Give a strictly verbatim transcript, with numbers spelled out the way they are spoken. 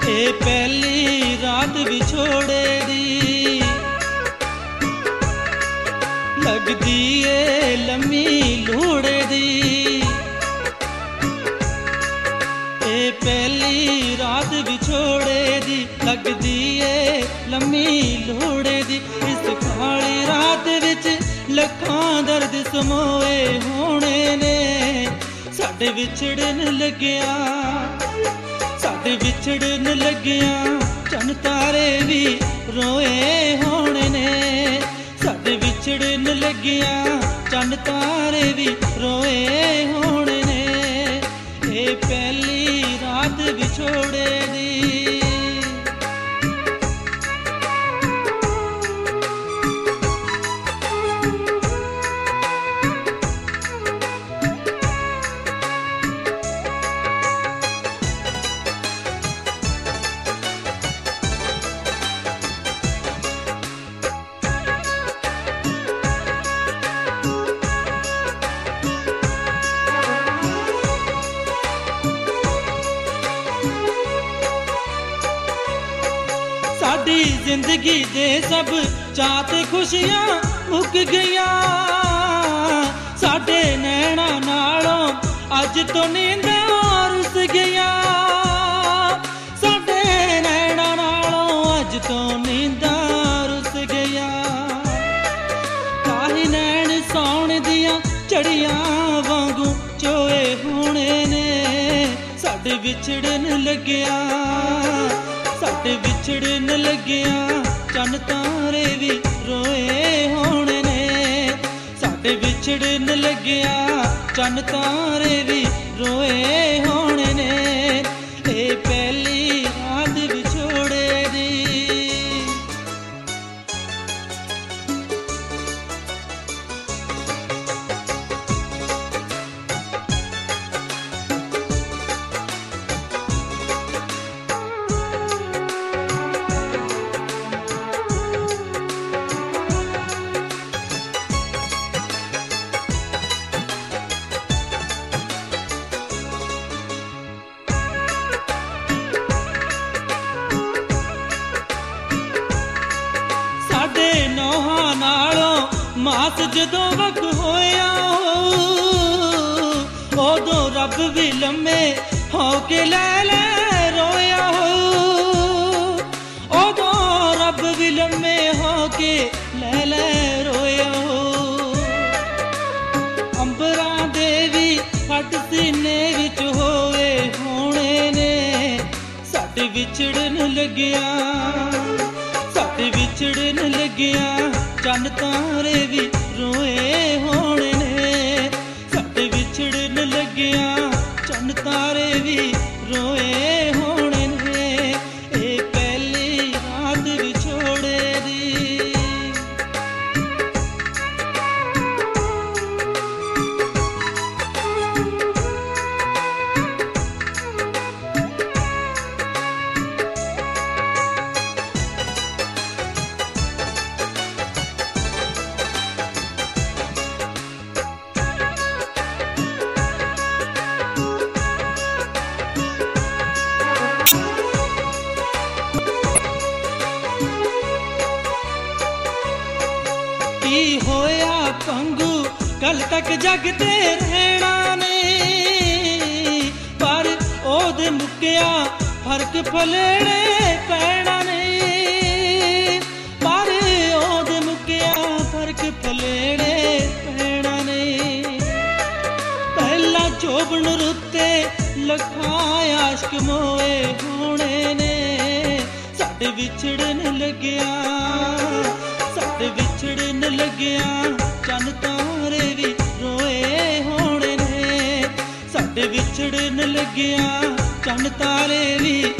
ए पहली रात विछोड़े दी लगदी ए लम्मी लोड़े दी। ए पहली रात विछोड़े दी लगदी ए लम्मी लोड़े दी। इस काली रात विच लखां दर्द समोए होने ने साडे विछड़न लग्या साडे विछड़न लग्या चन तारे भी रोए होने ने साडे विछड़न लग्या चन तारे भी रोए होने ने। ए पहली रात विछोड़े दी साडी जिंदगी दे सब चाहते खुशियां मुक गईया साडे नैना नालों अज तो नींदा रुस गईया साडे नैना नालों अज तो नींदा रुस गईया। ताही नैन सौण दियां चढ़ियां वांगू चोए होने ने साडे विछड़न लग्या साडे विछड़न लग्या चन तारे भी रोए होने ने साडे विछड़न लग्या चन तारे भी रोए होने ने। ए पहली रात विछोड़े दी नौहां नालों मास जदों वक होया उदों रब भी लम्मे हो के लै लै रोया हो उदों रब भी लम्मे हो के लै लै रोया हो। अंबरां दे भी फट सीने विच होए होने ने साडे विछड़न लग्या साडे विछड़न लग्या चन तारे भी रोए होने ने साडे विछड़न लग्या चन तारे भी रोए होने ने। ए पहली रात विछोड़े दी होया पंगू कल तक जगते रहना ने पर ओदे मुक्या फर्क फलेड़े पैना ने पर ओदे मुक्या फर्क फलेड़े पैना ने। पहला जोबन रुते लखां आश्क मोए होने ने साडे विछड़न लग्या साडे विछड़न लग्या चन तारे भी रोए होने ने साडे विछड़न लग्या चन तारे भी